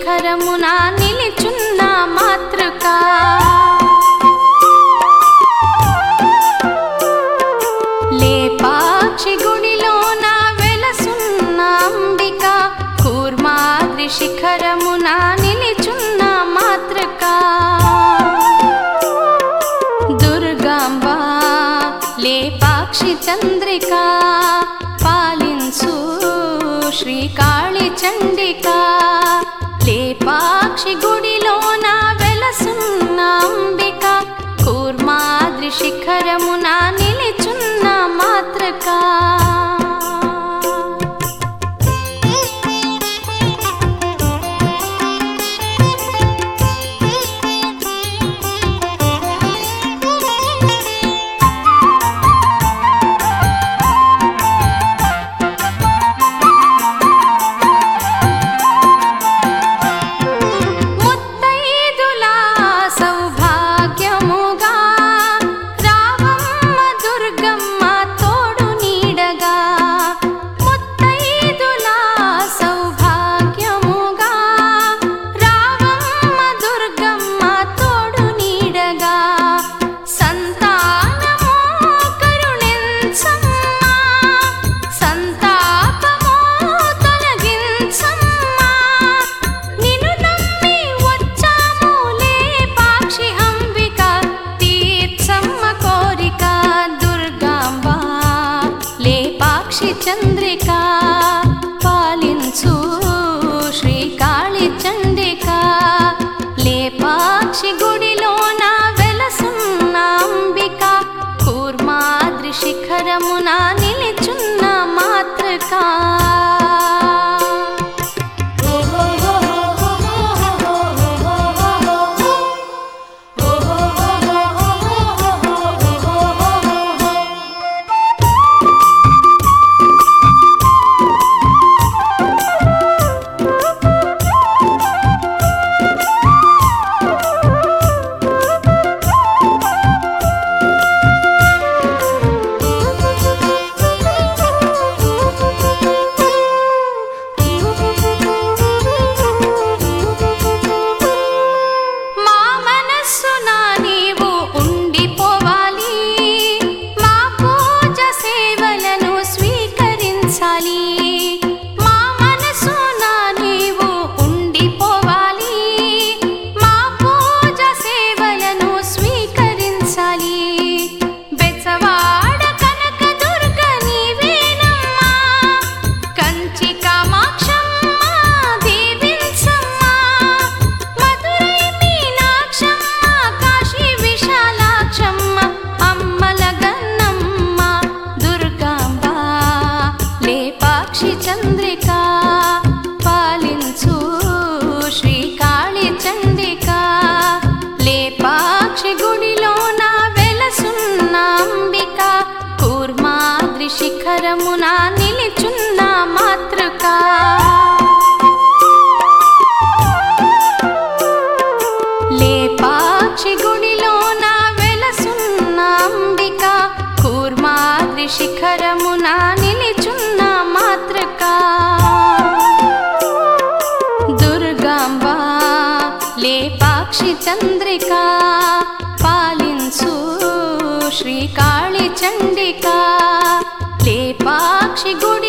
శిఖరమున నిలిచున్న మాతృక లేపాక్షి గుడిలోన వెలసున్న అంబిక కూర్మాద్రి శిఖరమున నిలిచున్న మాతృక దుర్గాంబ లేపాక్షి చంద్రిక పాలించు శ్రీకాళి చండిక లేపాక్షి గుడిలోన వెలసున్న అంబిక కూర్మాద్రి శిఖరమున నిలిచున్న మాతృక చంద్రిక పాలించు శ్రీకాళి చండిక లేపాక్షి గుడిలోన వెలసున్న అంబిక కూర్మాద్రి శిఖరమున నిలిచున్న మాతృక చంద్రిక పాలించు శ్రీకాళి చండిక లేపాక్షి గుడిలోన వెలసున్న అంబిక కూర్మాద్రి శిఖరమున నిలిచున్న మాతృక లేపాక్షి గుడిలోన వెలసున్న అంబిక కూర్మాద్రి శిఖరమున నిలిచున్న మాతృక దుర్గాంబ లేపాక్షి చంద్రిక పాలించు శ్రీకాళి చండిక లేపాక్షి గుడి